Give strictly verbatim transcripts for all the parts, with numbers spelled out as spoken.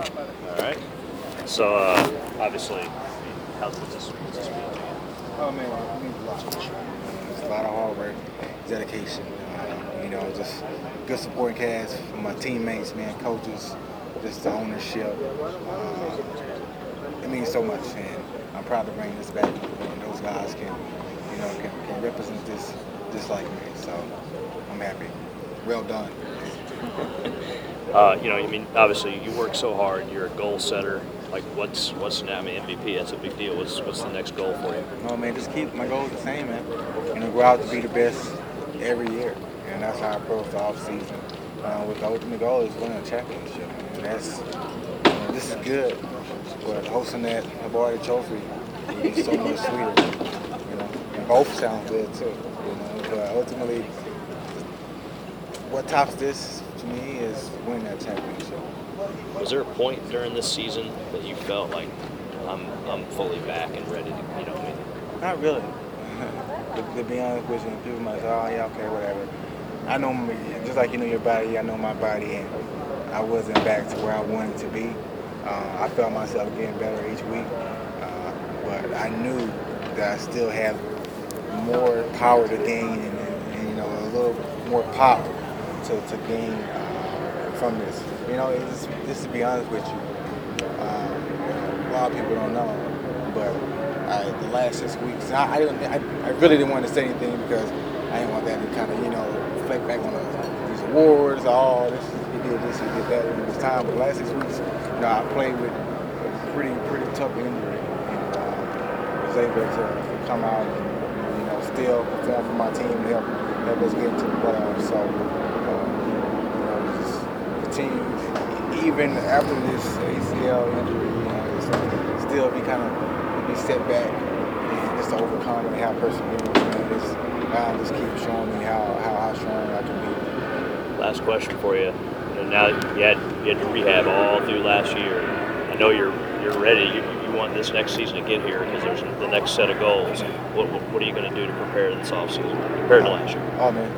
All right. So uh, obviously, how's this? What's this mean? Oh man, it means a lot. It's a lot of hard work, dedication. Uh, you know, just good supporting cast from my teammates, man, coaches, just the ownership. Uh, it means so much, and I'm proud to bring this back. And those guys can, you know, can, can represent this just like me. So I'm happy. Well done. Uh, you know, I mean, obviously, you work so hard. You're a goal setter. Like, what's what's now? I mean, M V P. That's a big deal. What's what's the next goal for you? No, man, just keep my goals the same, man. You know, go out to be the best every year, and that's how I approach the off season. Uh, with the ultimate goal is winning a championship, and that's you know, this is good, but hosting that Hawaii Trophy would be so much sweeter. You know, and both sound good too. You know, but ultimately, what tops this to me is winning that championship. Was there a point during this season that you felt like I'm I'm fully back and ready to, you know, I mean, Not really. to, to be honest with you, people might say, oh, yeah, okay, whatever. I know, me, just like you know your body, I know my body, and I wasn't back to where I wanted to be. Uh, I felt myself getting better each week, uh, but I knew that I still had more power to gain and, and, and you know, a little more pop to, to gain uh, from this. You know, it's, just to be honest with you, um, a lot of people don't know, but I, the last six weeks, I, I, didn't, I, I really didn't want to say anything because I didn't want that to kind of, you know, reflect back on the, these awards. Oh, this he did this, he did that in this time. But the last six weeks, you know, I played with a pretty, pretty tough injury, and uh, was able to, to come out and, you know, still perform for my team and help help us get into the playoffs. So, uh, you know, just continue even after this A C L injury, you know, it's, still be kind of be set back and just to overcome and have perseverance. And just, God just keep showing me how, how, how strong I can be. last question for you. You know, now that you had you had to rehab all through last year. I know you're you're ready. You, you want this next season to get here because there's the next set of goals. What what, what are you going to do to prepare this offseason compared to last year? Oh man,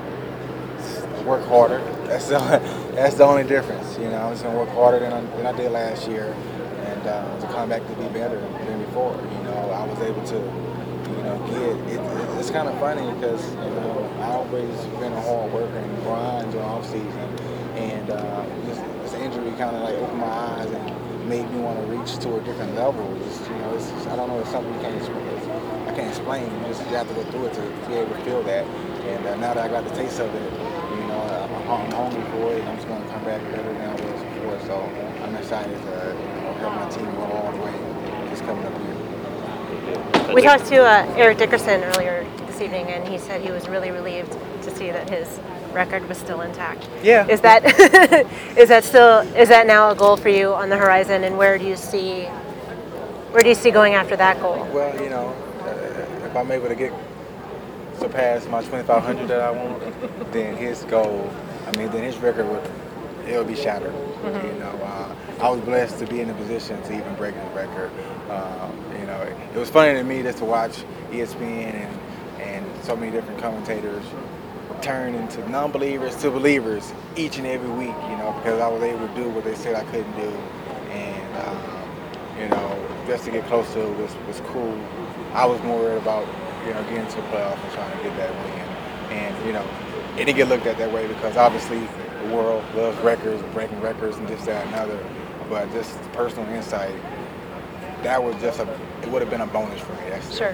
work harder. That's the that's the only difference. You know, I'm just gonna work harder than I, than I did last year, and uh, to come back to be better than before. You know, I was able to, you know, get. It, it, it's kind of funny because you know I always been a hard worker and grind during off season, and uh, this, this injury kind of like opened my eyes and made me want to reach to a different level. It's, you know, it's just, I don't know, it's something you can't explain. I can't explain. You just you have to go through it to be able to feel that. And uh, now that I got the taste of it, you know, I'm, I'm hungry for it. I'm just going to come back better than I was before. So I'm excited to you know, help my team go all the way this coming up year. We talked to uh, Eric Dickerson earlier this evening, and he said he was really relieved to see that his record was still intact. Yeah. Is that is that still is that now a goal for you on the horizon? And where do you see where do you see going after that goal? Well, you know, uh, if I'm able to get surpass my twenty-five hundred that I want, then his goal, I mean, then his record would it'll be shattered. Mm-hmm. You know, uh, I was blessed to be in a position to even break his record. Um, you know, it, it was funny to me just to watch E S P N and and so many different commentators turn into non-believers to believers each and every week. You know, because I was able to do what they said I couldn't do, and um, you know, just to get close to it was was cool. I was more worried about you know getting to the playoffs and trying to get that win, and you know, it didn't get looked at that way because obviously the world loves records, breaking records, and this, that, and other. But just personal insight, that was just a, it would have been a bonus for me. That's Sure. It.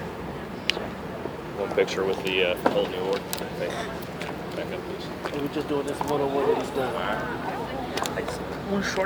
One picture with the uh, whole new order. Back up, please. We're just doing this one on one with these guys. Un short